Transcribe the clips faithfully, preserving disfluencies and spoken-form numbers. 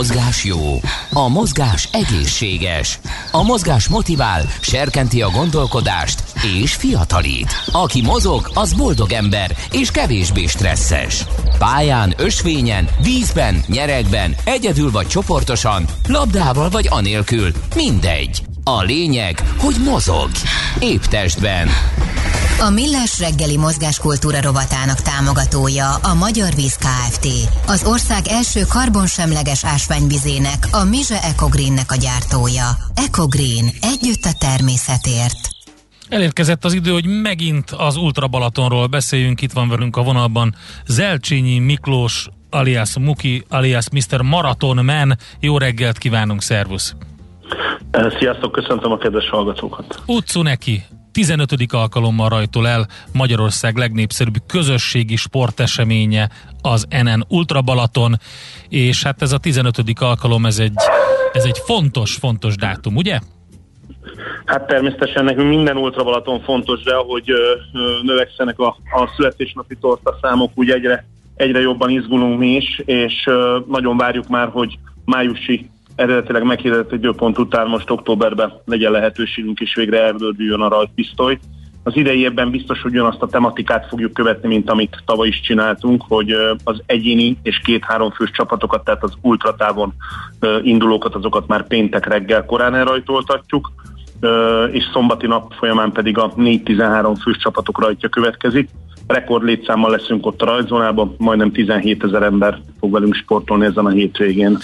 mozgás jó, a mozgás egészséges, a mozgás motivál, serkenti a gondolkodást és fiatalít. Aki mozog, az boldog ember és kevésbé stresszes. Pályán, ösvényen, vízben, nyeregben, egyedül vagy csoportosan, labdával vagy anélkül, mindegy. A lényeg, hogy mozog. Épp testben. A Millás reggeli mozgáskultúra rovatának támogatója a Magyar Víz Kft. Az ország első karbonsemleges ásványvizének, a Mize Ecogreennek a gyártója. Ecogreen. Együtt a természetért. Elérkezett az idő, hogy megint az Ultra Balatonról beszéljünk. Itt van velünk a vonalban Zelcsényi Miklós, alias Muki, alias miszter Marathon Man. Jó reggelt kívánunk, szervusz! Sziasztok, köszöntöm a kedves hallgatókat! Utcu neki! tizenötödik alkalommal rajtol el Magyarország legnépszerűbb közösségi sporteseménye, az en en Ultra Balaton, és hát ez a tizenötödik alkalom, ez egy, ez egy fontos, fontos dátum, ugye? Hát természetesen nekünk minden Ultra Balaton fontos, de ahogy ö, ö, növekszenek a, a születésnapi tortaszámok, úgy egyre, egyre jobban izgulunk mi is, és ö, nagyon várjuk már, hogy májusi eredetileg meghirdetett időpont után most októberben legyen lehetőségünk, és végre elvődüljön a rajtpisztoly. Az idei évben biztos, hogy ugyanazt a tematikát fogjuk követni, mint amit tavaly is csináltunk, hogy az egyéni és két-három fős csapatokat, tehát az ultratávon indulókat, azokat már péntek reggel korán elrajtoltatjuk, és szombati nap folyamán pedig a négy-tizenhárom fős csapatok rajtja következik. Rekord létszámmal leszünk ott a rajtzónában, majdnem tizenhétezer ember fog velünk sportolni ezen a hétvégén.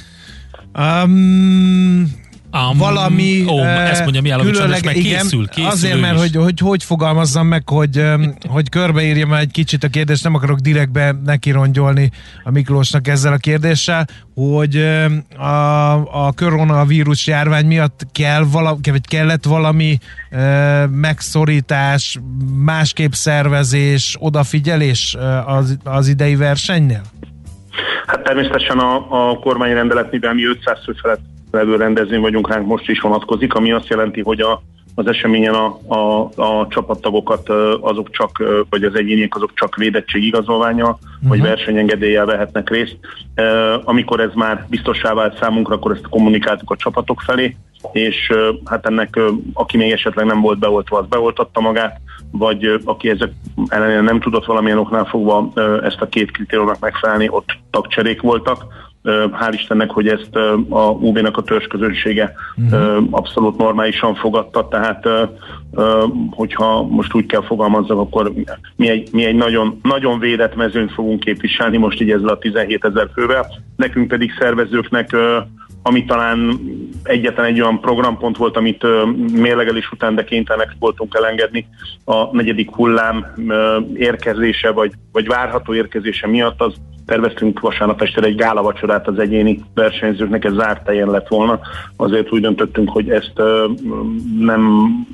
Um, um, valami ó, ezt mondja, mi különleg, meg igen, készül, készül azért, mert hogy, hogy hogy fogalmazzam meg, hogy, hogy körbeírjam egy kicsit a kérdést, nem akarok direktbe nekirongyolni a Miklósnak ezzel a kérdéssel, hogy a, a koronavírus járvány miatt kell vala, vagy kellett valami e, megszorítás, másképp szervezés, odafigyelés az, az idei versenynél? Hát természetesen a, a kormányrendelet, mivel mi ötszáz fő felett levő rendezvény vagyunk, ránk most is vonatkozik, ami azt jelenti, hogy a, az eseményen a, a, a csapattagokat azok csak, vagy az egyéniek azok csak védettségigazolvánnyal, uh-huh. vagy versenyengedéllyel vehetnek részt. Amikor ez már biztossá vált számunkra, akkor ezt kommunikáltuk a csapatok felé, és hát ennek, aki még esetleg nem volt beoltva, az beoltatta magát, vagy aki ezek ellenére nem tudott valamilyen oknál fogva ezt a két kritériumnak megfelelni, ott tagcserék voltak. Hál' Istennek, hogy ezt a u bé-nek a törzsközönsége uh-huh. abszolút normálisan fogadta, tehát hogyha most úgy kell fogalmazzak, akkor mi egy, mi egy nagyon, nagyon védett mezőnyt fogunk képviselni most így ezzel a tizenhétezer fővel. Nekünk pedig szervezőknek, ami talán egyetlen egy olyan programpont volt, amit mérlegelés után, de kénytelenek voltunk elengedni, a negyedik hullám érkezése, vagy, vagy várható érkezése miatt, az terveztünk vasárnap este egy gálavacsorát az egyéni versenyzőknek, ez zárt helyen lett volna. Azért úgy döntöttünk, hogy ezt nem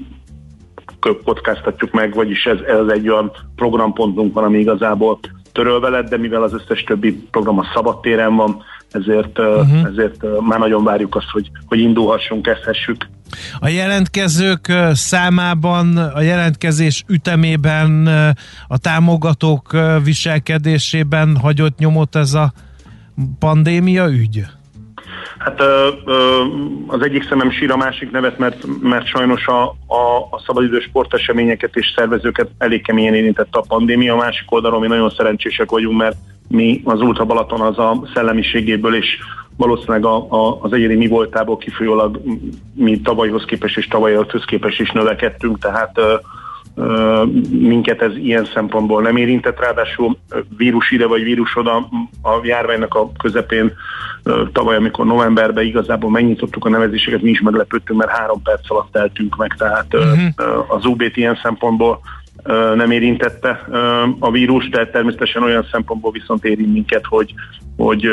kockáztatjuk meg, vagyis ez, ez egy olyan programpontunk van, ami igazából törölve lett, de mivel az összes többi program a szabadtéren van, ezért, uh-huh. ezért már nagyon várjuk azt, hogy, hogy indulhassunk, kezdhessük. A jelentkezők számában, a jelentkezés ütemében, a támogatók viselkedésében hagyott nyomot ez a pandémia ügy? Hát az egyik szemem sír, a másik nevet, mert, mert sajnos a, a, a szabadidős sporteseményeket és szervezőket elég keményen érintette a pandémia. A másik oldalról mi nagyon szerencsések vagyunk, mert mi az Ultra Balaton az a szellemiségéből és valószínűleg a, a, az egyéni mi voltából kifolyólag mi tavalyhoz képest és tavaly előtthöz képest is növekedtünk, tehát ö, ö, minket ez ilyen szempontból nem érintett, ráadásul vírus ide vagy vírus oda a járványnak a közepén ö, tavaly, amikor novemberben igazából megnyitottuk a nevezéseket, mi is meglepődtünk, mert három perc alatt eltünk meg, tehát uh-huh. ö, az u bé-t ilyen szempontból nem érintette a vírus, de természetesen olyan szempontból viszont érint minket, hogy, hogy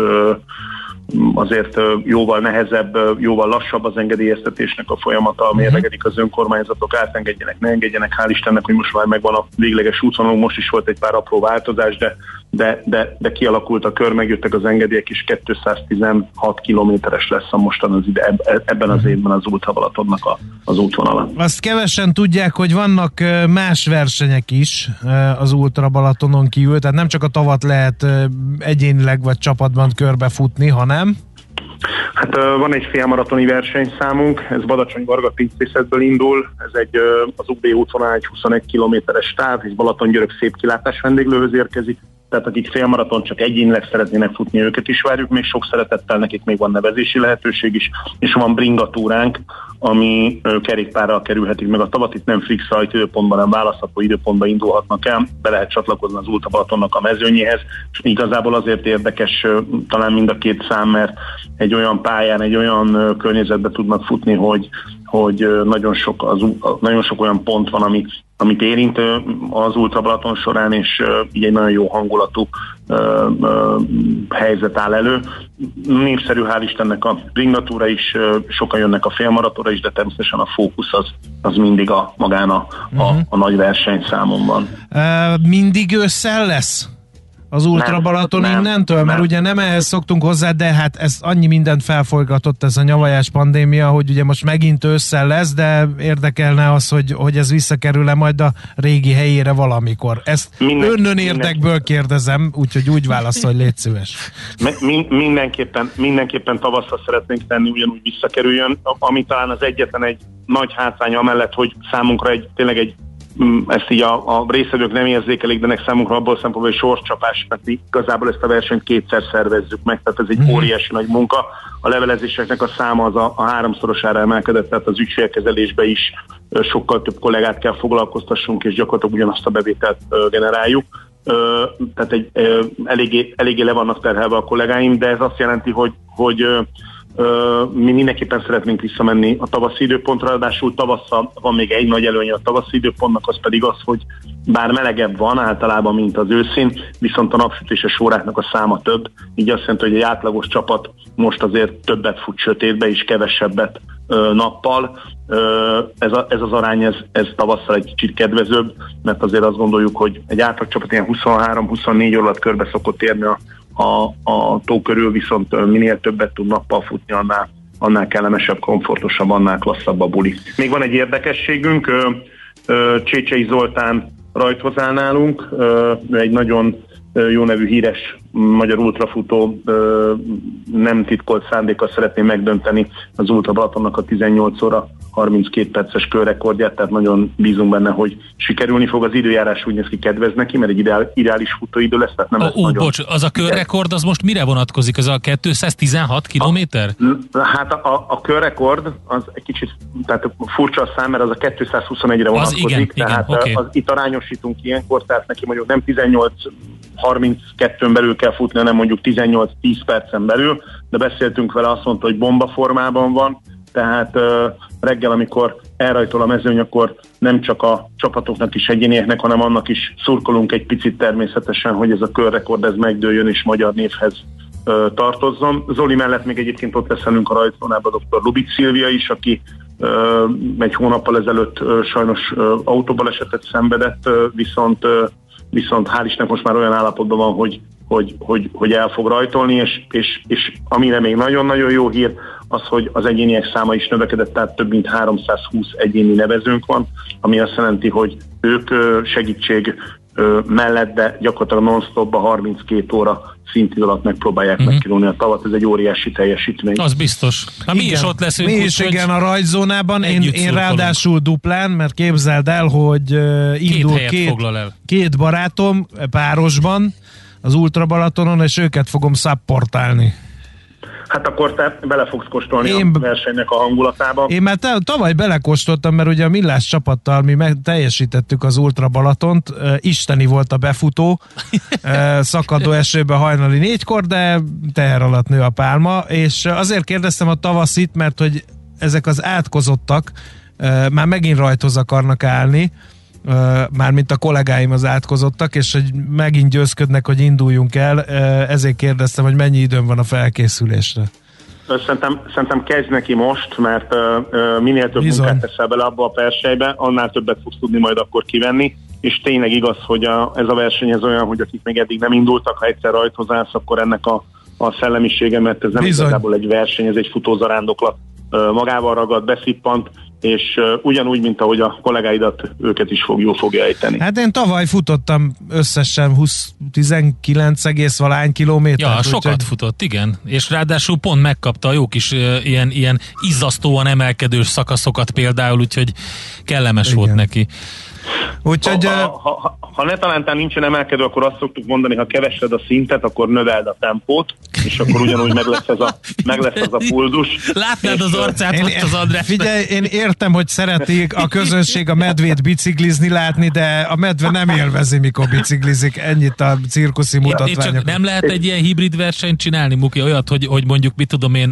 azért jóval nehezebb, jóval lassabb az engedélyeztetésnek a folyamata, mérlegelik az önkormányzatok, átengedjenek, ne engedjenek, hál' Istennek, hogy most már megvan a végleges útvonalunk, most is volt egy pár apró változás, de, de, de, de kialakult a kör, megjöttek az engedélyek, és kétszáztizenhat kilométeres lesz a mostan az ide, ebben az évben az Ultra Balatonnak a, az útvonala. Azt kevesen tudják, hogy vannak más versenyek is az Ultra Balatonon kívül, tehát nem csak a tavat lehet egyénileg vagy csapatban körbefutni, hanem Hát van egy félmaratoni versenyszámunk, ez Badacsony-Varga-Pincészetből indul, ez egy az u bé útvonalán egy huszonegy kilométeres táv, és Balatongyörök szép kilátás vendéglőhöz érkezik, tehát akik félmaraton csak egyénileg szeretnének futni, őket is várjuk, még sok szeretettel, nekik még van nevezési lehetőség is, és van bringatúránk, ami kerékpárral kerülhetik meg a tavat, itt nem fix rajtidőpontban, hanem választható időpontban indulhatnak el, be lehet csatlakozni az Ultra Balatonnak a mezőnyéhez, és igazából azért érdekes talán mind a két szám, mert egy olyan pályán, egy olyan környezetben tudnak futni, hogy, hogy nagyon, sok az, nagyon sok olyan pont van, ami, amit érint az Ultra Balaton során, és így egy nagyon jó hangulatú ö, ö, helyzet áll elő. Népszerű, hál' Istennek a ringatúra is, sokan jönnek a félmaratonra is, de természetesen a fókusz az, az mindig a magán a, uh-huh. a, a nagy versenyszámon van. Uh, mindig ősszel lesz az Ultra Balaton innentől? Nem. Mert ugye nem ehhez szoktunk hozzá, de hát ez annyi mindent felforgatott ez a nyavajás pandémia, hogy ugye most megint ősszel lesz, de érdekelne az, hogy, hogy ez visszakerül-e majd a régi helyére valamikor. Ezt Minden, önnön érdekből kérdezem, úgyhogy úgy válaszol, hogy légy szíves. Min- mindenképpen, mindenképpen tavasszal szeretnénk tenni, ugyanúgy visszakerüljön, ami talán az egyetlen egy nagy hátránya amellett, hogy számunkra egy, tényleg egy ezt így a, a részvevők nem érzékelik, de nek számunkra abból szempontból, hogy sorscsapás, mert mi igazából ezt a versenyt kétszer szervezzük meg, tehát ez egy mm-hmm. óriási nagy munka. A levelezéseknek a száma az a, a háromszorosára emelkedett, tehát az ügyfélkezelésbe is sokkal több kollégát kell foglalkoztassunk, és gyakorlatilag ugyanazt a bevételt generáljuk. Tehát egy, eléggé, eléggé le vannak terhelve a kollégáim, de ez azt jelenti, hogy, hogy mi mindenképpen szeretnénk visszamenni a tavaszi időpontra, ráadásul tavasszal van még egy nagy előnye a tavaszi időpontnak, az pedig az, hogy bár melegebb van általában, mint az őszén, viszont a napsütéses óráknak a száma több, így azt jelenti, hogy egy átlagos csapat most azért többet fut sötétbe és kevesebbet ö, nappal. Ö, ez, a, ez az arány, ez, ez tavasszal egy kicsit kedvezőbb, mert azért azt gondoljuk, hogy egy átlag csapat ilyen huszonhárom-huszonnégy óra alatt körbe szokott érni a A, a tó körül, viszont minél többet tud nappal futni, annál, annál kellemesebb, komfortosabb, annál klasszabb a buli. Még van egy érdekességünk, Csécsei Zoltán rajthoz áll nálunk, ő egy nagyon jó nevű híres magyar ultrafutó, nem titkolt szándékkal szeretné megdönteni az Ultra Balatonnak a tizennyolc óra harminckét perces körrekordját, tehát nagyon bízunk benne, hogy sikerülni fog. Az időjárás úgy néz ki, kedvez neki, mert egy ideál, ideális futóidő lesz, tehát nem Ó, lesz ó nagyon... bocs, az a körrekord, az most mire vonatkozik? Ez a kétszáztizenhat kilométer? Hát a, a, a körrekord az egy kicsit, tehát furcsa a szám, mert az a kétszázhuszonegyre vonatkozik, az igen, tehát igen, okay. az, itt arányosítunk ilyenkor, tehát neki mondjuk nem tizennyolc harminckettőn belül kell futni, hanem mondjuk tizennyolc tíz percen belül, de beszéltünk vele, azt mondta, hogy bomba formában van, tehát uh, reggel, amikor elrajtol a mezőny, akkor nem csak a csapatoknak is egyénieknek, hanem annak is szurkolunk egy picit természetesen, hogy ez a körrekord ez megdőljön és magyar névhez uh, tartozzon. Zoli mellett még egyébként ott lesz velünk a rajtzónában dr. Lubic Szilvia is, aki uh, egy hónappal ezelőtt uh, sajnos uh, autóbalesetet szenvedett, uh, viszont uh, viszont hál' Istennek most már olyan állapotban van, hogy, hogy, hogy, hogy el fog rajtolni, és, és, és amire még nagyon-nagyon jó hír, az, hogy az egyéniek száma is növekedett, tehát több mint háromszázhúsz egyéni nevezőnk van, ami azt jelenti, hogy ők segítség mellett, de gyakorlatilag non-stopba harminckét óra szintid alatt megpróbálják uh-huh. megkerülni a tavat, ez egy óriási teljesítmény. Az biztos. Na, mi is ott leszünk. Mi is úgy, igen, a rajtzónában, én, én ráadásul duplán, mert képzeld el, hogy uh, indul két, két, két barátom párosban az Ultra Balatonon, és őket fogom szapportálni. Hát akkor te bele fogsz kóstolni én, a versenynek a hangulatába. Én már tavaly belekóstoltam, mert ugye a Millás csapattal mi meg teljesítettük az Ultra Balatont, uh, isteni volt a befutó, uh, szakadó esőben hajnali négykor, de teher alatt nő a pálma, és azért kérdeztem a tavaszit, mert hogy ezek az átkozottak uh, már megint rajthoz akarnak állni, Uh, mármint a kollégáim az átkozottak, és hogy megint győzködnek, hogy induljunk el, uh, ezért kérdeztem, hogy mennyi időm van a felkészülésre. Szerintem, szerintem kezd neki most, mert uh, uh, minél több Bizony. munkát teszel bele abba a persejbe, annál többet fogsz tudni majd akkor kivenni, és tényleg igaz, hogy a, ez a verseny ez olyan, hogy akik még eddig nem indultak, ha egyszer rajthoz állsz, akkor ennek a, a szellemisége, mert ez nem Bizony. igazából egy verseny, ez egy futózarándoklat, magával ragad, beszippant, és uh, ugyanúgy, mint ahogy a kollégáidat, őket is fog, jól fogja ejteni. Hát én tavaly futottam összesen húsz, tizenkilenc egész valány kilométer. Ja, sokat úgy, futott, igen. És ráadásul pont megkapta a jó kis uh, ilyen, ilyen izzasztóan emelkedős szakaszokat például, úgyhogy kellemes igen. volt neki. Úgyhogy, ha, ha, ha, ha, ha ne talántán nincsen emelkedő, akkor azt szoktuk mondani, ha kevesed a szintet, akkor növeld a tempót, és akkor ugyanúgy meg lesz ez a, meg lesz ez a pulzus. Látnád az arcát én, most az András. Figyelj, én értem, hogy szeretik a közönség a medvét biciklizni látni, de a medve nem élvezi, mikor biciklizik. Ennyit a cirkuszi mutatványok. Csak nem lehet egy ilyen hibrid versenyt csinálni, Muki, olyat, hogy, hogy mondjuk, mit tudom én,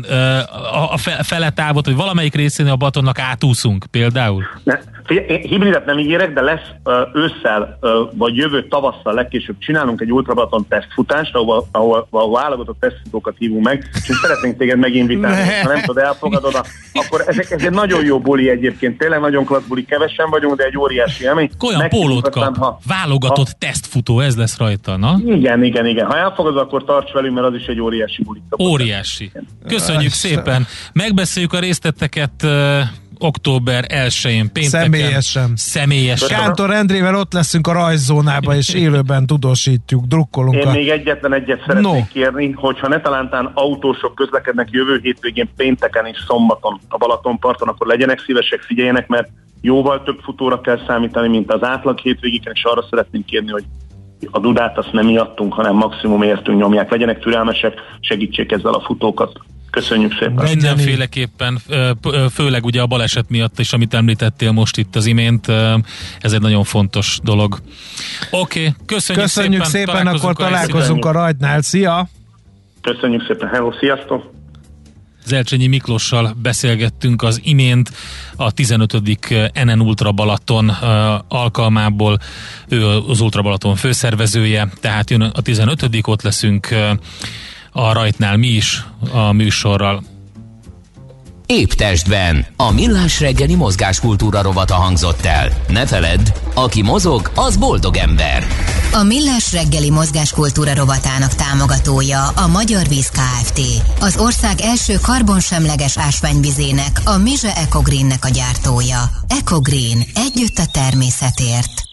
a fele távot, hogy valamelyik részén a Balatonnak átúszunk például? Ne, figyelj, hibridet nem ígérek, de lesz uh, ősszel, uh, vagy jövő tavasszal legkésőbb csinálunk egy Ultra Balaton tesztfutást, ahol, ahol, ahol válogatott tesztfutókat hívunk meg, és szeretnénk téged meginvitálni. Ha nem tudod, elfogadod, a, akkor ezek, ez egy nagyon jó buli egyébként, tényleg nagyon klassz buli, kevesen vagyunk, de egy óriási élmény. Olyan pólót kap, ha, válogatott ha, tesztfutó, ez lesz rajta, na? Igen, igen, igen. Ha elfogadod, akkor tarts velünk, mert az is egy óriási buli. Óriási. Köszönjük szépen. Megbeszéljük a részleteket uh, október elsején, pénteken. Személyesen. Személyesen. Kántor Endrével ott leszünk a rajzzónába, és élőben tudósítjuk, drukkolunk. Én a... még egyetlen egyet szeretnék no. kérni, hogyha ne talántán autósok közlekednek jövő hétvégén, pénteken és szombaton a Balatonparton, akkor legyenek szívesek, figyeljenek, mert jóval több futóra kell számítani, mint az átlag hétvégéken, és arra szeretnénk kérni, hogy a dudát azt nem miattunk, hanem maximum értünk nyomják. Legyenek türelmesek, segítsék ezzel a futókat. Köszönjük szépen. Mindenféleképpen, főleg ugye a baleset miatt is, amit említettél most itt az imént, ez egy nagyon fontos dolog. Oké, okay, köszönjük, köszönjük szépen, szépen találkozunk akkor találkozunk a rajtnál. Szia! Köszönjük szépen, hello, sziasztok! Zelcsényi Miklossal beszélgettünk az imént a tizenötödik en en Ultra Balaton alkalmából. Ő az Ultra Balaton főszervezője, tehát jön a tizenötödik, ott leszünk a rajtnál mi is a műsorral. Épp testben. A Millás reggeli mozgáskultúra rovata hangzott el. Ne feledd, aki mozog, az boldog ember. A Millás reggeli mozgáskultúra rovatának támogatója a Magyar Víz Kft. Az ország első karbonsemleges ásványvizének, a Mize Ecogreennek a gyártója. Ecogreen. Együtt a természetért.